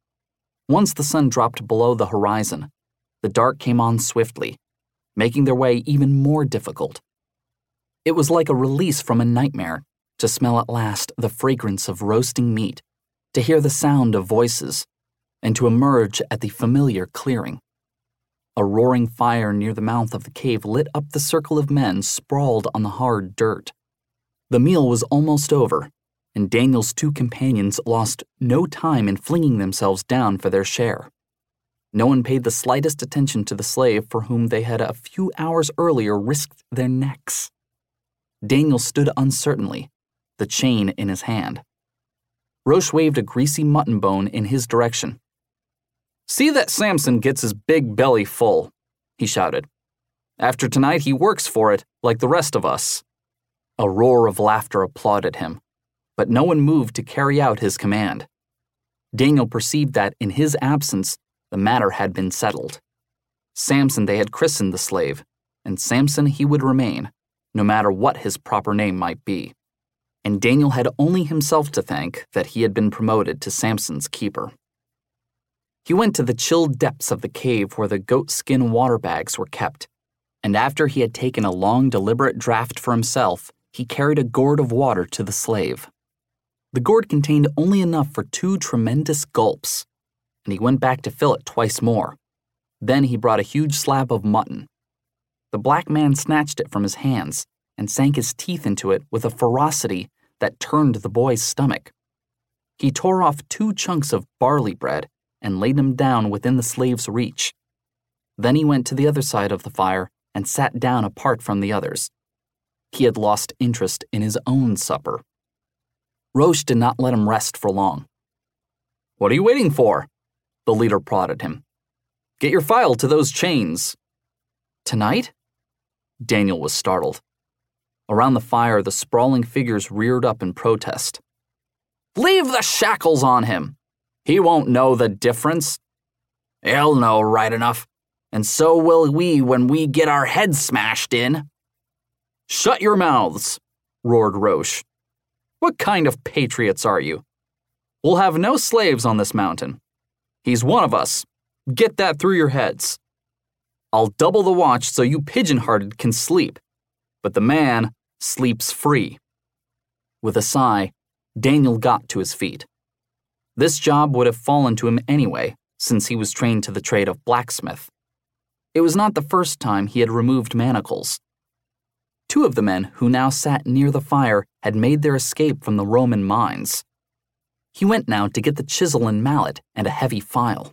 Once the sun dropped below the horizon, the dark came on swiftly, making their way even more difficult. It was like a release from a nightmare to smell at last the fragrance of roasting meat, to hear the sound of voices, and to emerge at the familiar clearing. A roaring fire near the mouth of the cave lit up the circle of men sprawled on the hard dirt. The meal was almost over, and Daniel's two companions lost no time in flinging themselves down for their share. No one paid the slightest attention to the slave for whom they had a few hours earlier risked their necks. Daniel stood uncertainly, the chain in his hand. Roche waved a greasy mutton bone in his direction. "See that Samson gets his big belly full," he shouted. "After tonight he works for it like the rest of us." A roar of laughter applauded him, but no one moved to carry out his command. Daniel perceived that, in his absence, the matter had been settled. Samson they had christened the slave, and Samson he would remain, no matter what his proper name might be. And Daniel had only himself to thank that he had been promoted to Samson's keeper. He went to the chilled depths of the cave where the goatskin water bags were kept, and after he had taken a long, deliberate draught for himself, he carried a gourd of water to the slave. The gourd contained only enough for 2 tremendous gulps, and he went back to fill it twice more. Then he brought a huge slab of mutton. The black man snatched it from his hands and sank his teeth into it with a ferocity that turned the boy's stomach. He tore off 2 chunks of barley bread and laid them down within the slave's reach. Then he went to the other side of the fire and sat down apart from the others. He had lost interest in his own supper. Roche did not let him rest for long. "What are you waiting for?" the leader prodded him. "Get your file to those chains." "Tonight?" Daniel was startled. Around the fire, the sprawling figures reared up in protest. "Leave the shackles on him! He won't know the difference." "He'll know right enough, and so will we when we get our heads smashed in." "Shut your mouths," roared Roche. "What kind of patriots are you? We'll have no slaves on this mountain. He's one of us. Get that through your heads. I'll double the watch so you pigeon-hearted can sleep, but the man sleeps free." With a sigh, Daniel got to his feet. This job would have fallen to him anyway, since he was trained to the trade of blacksmith. It was not the first time he had removed manacles. 2 of the men who now sat near the fire had made their escape from the Roman mines. He went now to get the chisel and mallet and a heavy file.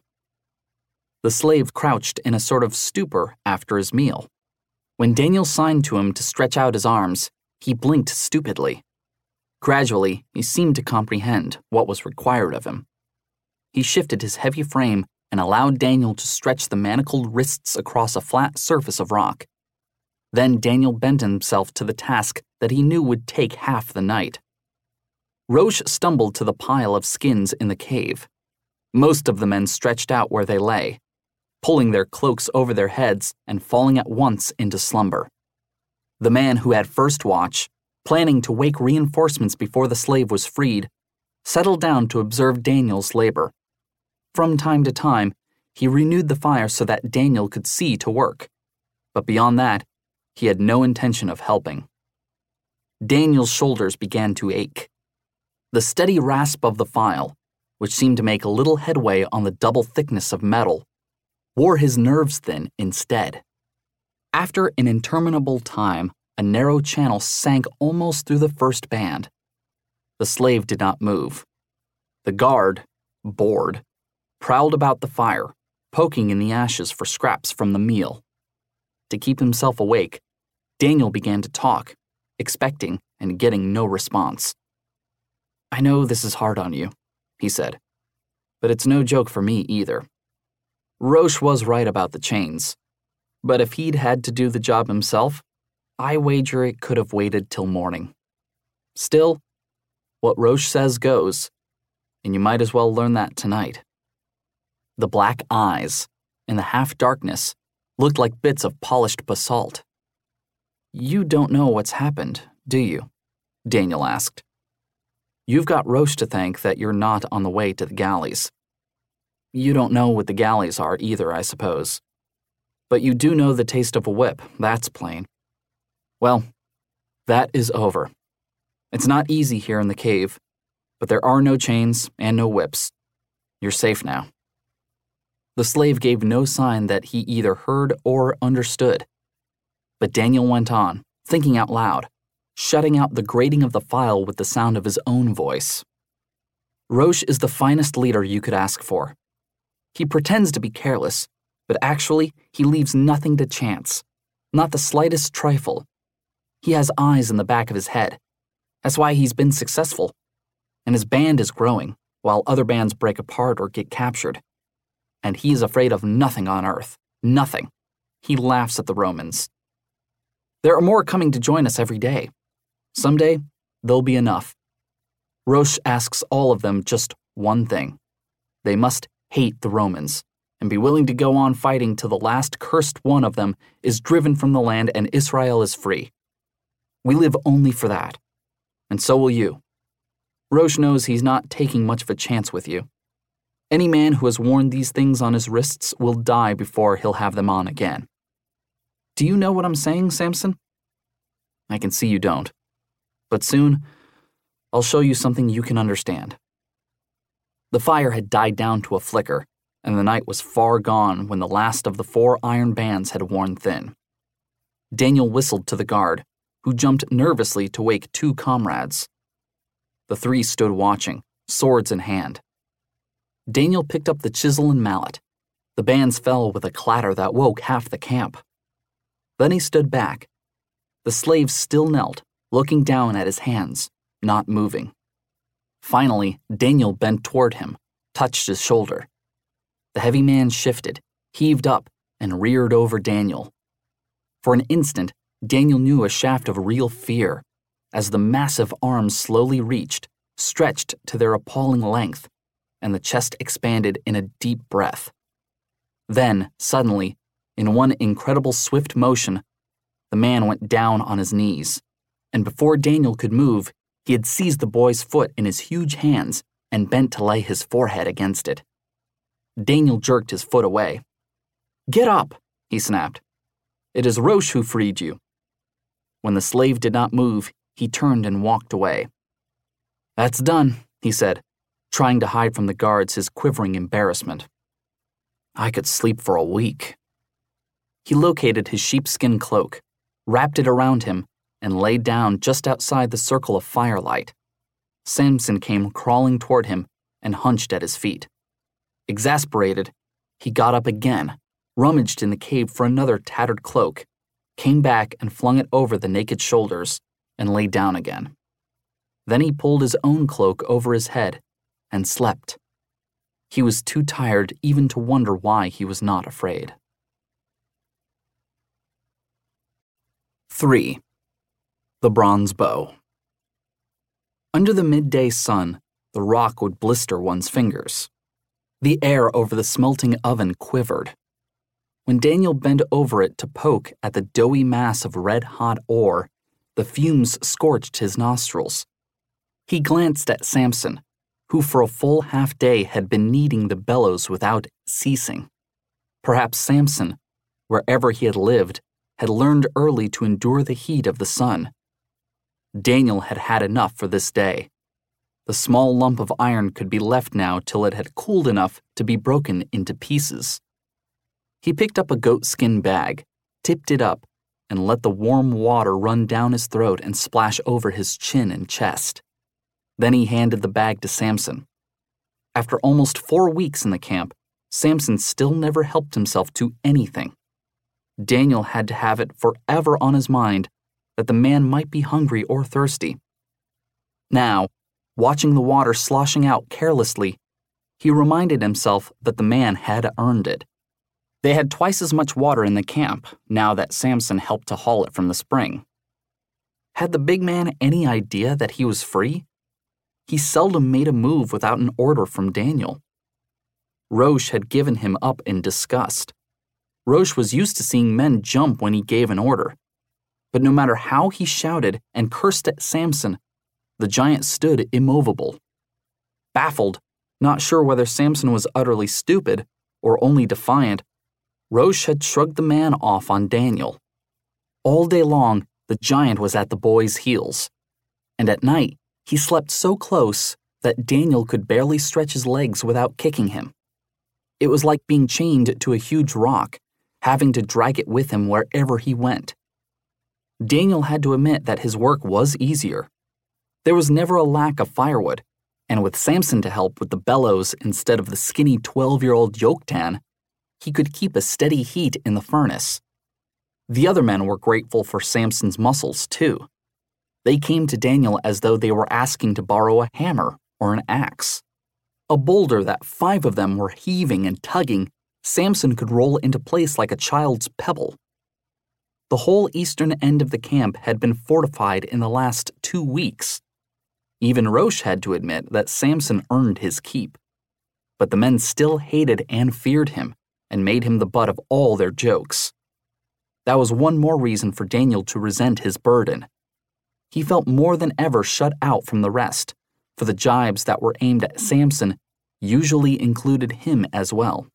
The slave crouched in a sort of stupor after his meal. When Daniel signed to him to stretch out his arms, he blinked stupidly. Gradually, he seemed to comprehend what was required of him. He shifted his heavy frame and allowed Daniel to stretch the manacled wrists across a flat surface of rock. Then Daniel bent himself to the task that he knew would take half the night. Roche stumbled to the pile of skins in the cave. Most of the men stretched out where they lay, pulling their cloaks over their heads and falling at once into slumber. The man who had first watch, planning to wake reinforcements before the slave was freed, settled down to observe Daniel's labor. From time to time, he renewed the fire so that Daniel could see to work, but beyond that, he had no intention of helping. Daniel's shoulders began to ache. The steady rasp of the file, which seemed to make little headway on the double thickness of metal, wore his nerves thin instead. After an interminable time, a narrow channel sank almost through the first band. The slave did not move. The guard, bored, prowled about the fire, poking in the ashes for scraps from the meal. To keep himself awake, Daniel began to talk, expecting and getting no response. "I know this is hard on you," he said, "but it's no joke for me either. Roche was right about the chains, but if he'd had to do the job himself, I wager it could have waited till morning. Still, what Roche says goes, and you might as well learn that tonight." The black eyes, in the half-darkness, looked like bits of polished basalt. "You don't know what's happened, do you?" Daniel asked. "You've got Roche to thank that you're not on the way to the galleys. You don't know what the galleys are either, I suppose. But you do know the taste of a whip, that's plain. Well, that is over. It's not easy here in the cave, but there are no chains and no whips. You're safe now." The slave gave no sign that he either heard or understood. But Daniel went on, thinking out loud, shutting out the grating of the file with the sound of his own voice. Roche is the finest leader you could ask for. He pretends to be careless, but actually he leaves nothing to chance, not the slightest trifle. He has eyes in the back of his head. That's why he's been successful. And his band is growing, while other bands break apart or get captured. And he is afraid of nothing on earth. Nothing. He laughs at the Romans. There are more coming to join us every day. Someday, there'll be enough. Roche asks all of them just one thing. They must hate the Romans and be willing to go on fighting till the last cursed one of them is driven from the land and Israel is free. We live only for that. And so will you. Roche knows he's not taking much of a chance with you. Any man who has worn these things on his wrists will die before he'll have them on again. Do you know what I'm saying, Samson? I can see you don't. But soon, I'll show you something you can understand. The fire had died down to a flicker, and the night was far gone when the last of the 4 iron bands had worn thin. Daniel whistled to the guard, who jumped nervously to wake 2 comrades. The 3 stood watching, swords in hand. Daniel picked up the chisel and mallet. The bands fell with a clatter that woke half the camp. Then he stood back. The slave still knelt, looking down at his hands, not moving. Finally, Daniel bent toward him, touched his shoulder. The heavy man shifted, heaved up, and reared over Daniel. For an instant, Daniel knew a shaft of real fear, as the massive arms slowly reached, stretched to their appalling length, and the chest expanded in a deep breath. Then, suddenly, in one incredible swift motion, the man went down on his knees, and before Daniel could move, he had seized the boy's foot in his huge hands and bent to lay his forehead against it. Daniel jerked his foot away. "Get up," he snapped. "It is Roche who freed you." When the slave did not move, he turned and walked away. "That's done," he said, trying to hide from the guards his quivering embarrassment. "I could sleep for a week." He located his sheepskin cloak, wrapped it around him, and lay down just outside the circle of firelight. Samson came crawling toward him and hunched at his feet. Exasperated, he got up again, rummaged in the cave for another tattered cloak, came back and flung it over the naked shoulders, and lay down again. Then he pulled his own cloak over his head and slept. He was too tired even to wonder why he was not afraid. 3. The bronze bow. Under the midday sun, the rock would blister one's fingers. The air over the smelting oven quivered. When Daniel bent over it to poke at the doughy mass of red-hot ore, the fumes scorched his nostrils. He glanced at Samson, who for a full half-day had been kneading the bellows without ceasing. Perhaps Samson, wherever he had lived, had learned early to endure the heat of the sun. Daniel had had enough for this day. The small lump of iron could be left now till it had cooled enough to be broken into pieces. He picked up a goatskin bag, tipped it up, and let the warm water run down his throat and splash over his chin and chest. Then he handed the bag to Samson. After almost 4 weeks in the camp, Samson still never helped himself to anything. Daniel had to have it forever on his mind that the man might be hungry or thirsty. Now, watching the water sloshing out carelessly, he reminded himself that the man had earned it. They had twice as much water in the camp, now that Samson helped to haul it from the spring. Had the big man any idea that he was free? He seldom made a move without an order from Daniel. Roche had given him up in disgust. Roche was used to seeing men jump when he gave an order. But no matter how he shouted and cursed at Samson, the giant stood immovable. Baffled, not sure whether Samson was utterly stupid or only defiant, Roche had shrugged the man off on Daniel. All day long, the giant was at the boy's heels. And at night, he slept so close that Daniel could barely stretch his legs without kicking him. It was like being chained to a huge rock, having to drag it with him wherever he went. Daniel had to admit that his work was easier. There was never a lack of firewood, and with Samson to help with the bellows instead of the skinny 12-year-old Yoktan, he could keep a steady heat in the furnace. The other men were grateful for Samson's muscles, too. They came to Daniel as though they were asking to borrow a hammer or an axe. A boulder that 5 of them were heaving and tugging, Samson could roll into place like a child's pebble. The whole eastern end of the camp had been fortified in the last 2 weeks. Even Roche had to admit that Samson earned his keep. But the men still hated and feared him and made him the butt of all their jokes. That was one more reason for Daniel to resent his burden. He felt more than ever shut out from the rest, for the jibes that were aimed at Samson usually included him as well.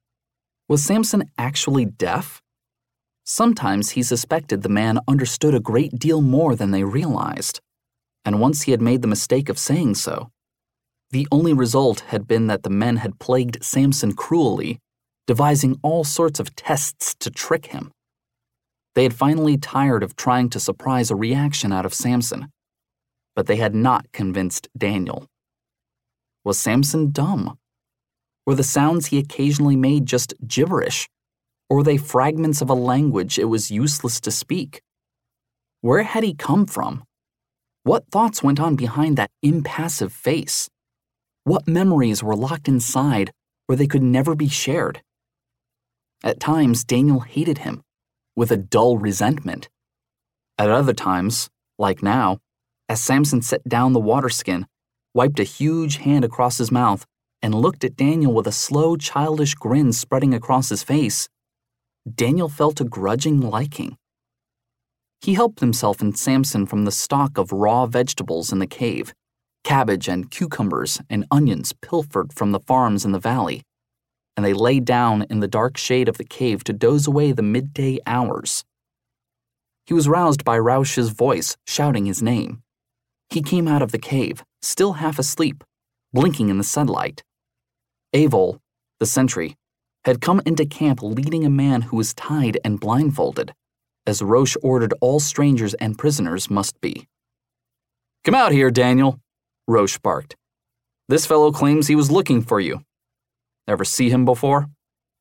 Was Samson actually deaf? Sometimes he suspected the man understood a great deal more than they realized, and once he had made the mistake of saying so. The only result had been that the men had plagued Samson cruelly, devising all sorts of tests to trick him. They had finally tired of trying to surprise a reaction out of Samson, but they had not convinced Daniel. Was Samson dumb? Were the sounds he occasionally made just gibberish, or were they fragments of a language it was useless to speak? Where had he come from? What thoughts went on behind that impassive face? What memories were locked inside where they could never be shared? At times, Daniel hated him, with a dull resentment. At other times, like now, as Samson set down the water skin, wiped a huge hand across his mouth, and looked at Daniel with a slow, childish grin spreading across his face, Daniel felt a grudging liking. He helped himself and Samson from the stock of raw vegetables in the cave, cabbage and cucumbers and onions pilfered from the farms in the valley, and they lay down in the dark shade of the cave to doze away the midday hours. He was roused by Rausch's voice shouting his name. He came out of the cave, still half asleep, blinking in the sunlight. Avol, the sentry, had come into camp leading a man who was tied and blindfolded, as Roche ordered all strangers and prisoners must be. "Come out here, Daniel," Roche barked. "This fellow claims he was looking for you. Ever see him before?"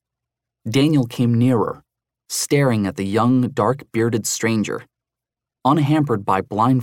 Daniel came nearer, staring at the young, dark-bearded stranger. Unhampered by blindfold